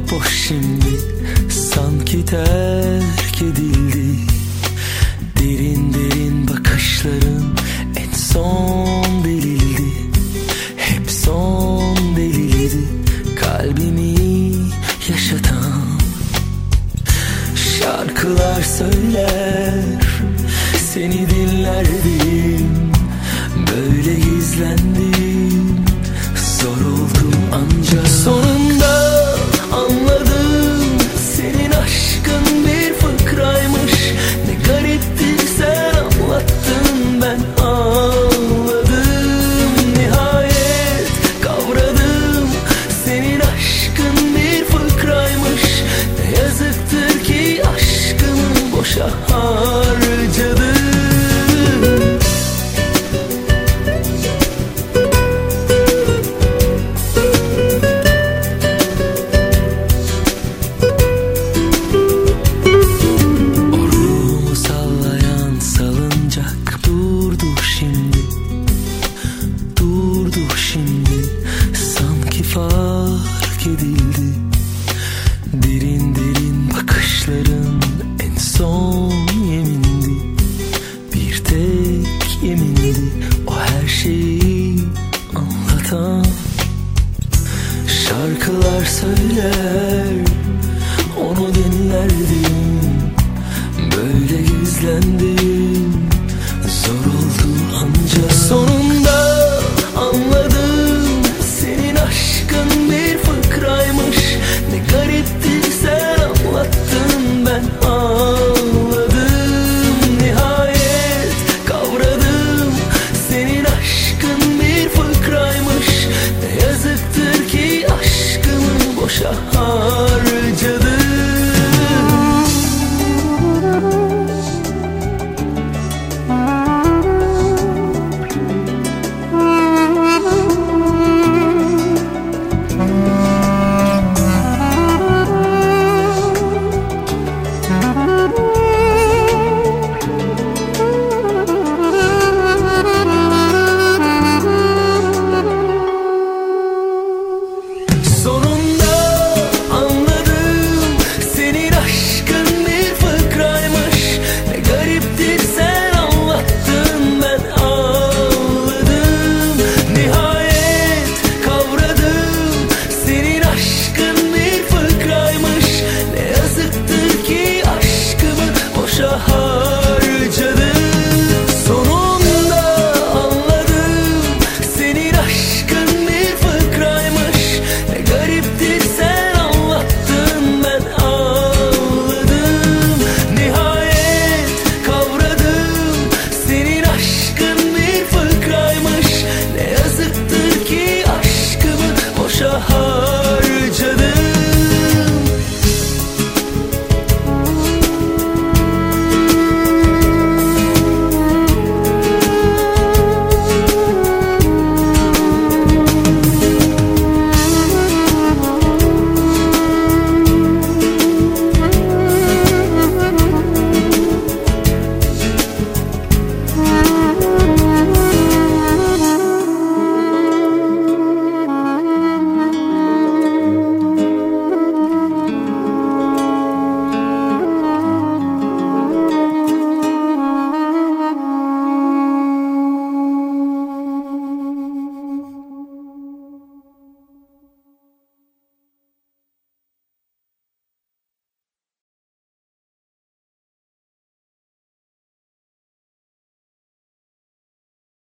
boş şimdi, sanki terk edildi. Derin derin bakışların en son delildi. Hep son delildi kalbimi yaşatan. Şarkılar söyler, seni dinlerdim. Böyle gizlendim, zor oldum ancak. Sonunda anladım, senin aşkın bir fıkraymış. Ne garipti sen anlattın, ben ağladım. Nihayet kavradım, senin aşkın bir fıkraymış. Ne yazıktır ki aşkımı boşa harcadım. Fark edildi. Derin derin bakışların en son yemindi. Bir tek yemindi, o her şeyi anlatan. Şarkılar söyler, onu dinlerdim. Böyle gizlendim, zor oldu ancak. Sonunda anladım, senin aşkın bir fıkraymış. Ne garipti sen anlattın, ben ağladım. Nihayet kavradım, senin aşkın bir fıkraymış. Ne yazıktır ki aşkımı boşa harcadım.